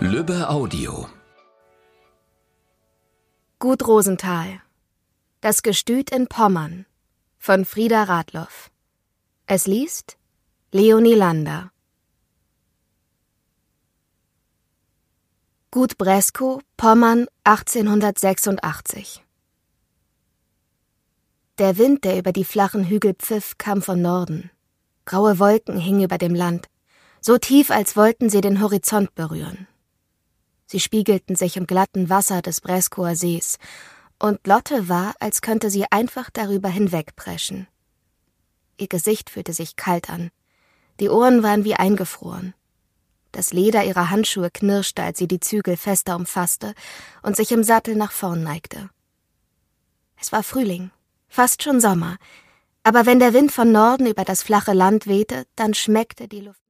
Lübbe Audio. Gut Rosenthal. Das Gestüt in Pommern von Frieda Radloff. Es liest Leonie Lander. Gut Breskow, Pommern, 1886. Der Wind, der über die flachen Hügel pfiff, kam von Norden. Graue Wolken hingen über dem Land, so tief, als wollten sie den Horizont berühren. Sie spiegelten sich im glatten Wasser des Breskower Sees, und Lotte war, als könnte sie einfach darüber hinwegpreschen. Ihr Gesicht fühlte sich kalt an, die Ohren waren wie eingefroren. Das Leder ihrer Handschuhe knirschte, als sie die Zügel fester umfasste und sich im Sattel nach vorn neigte. Es war Frühling, fast schon Sommer, aber wenn der Wind von Norden über das flache Land wehte, dann schmeckte die Luft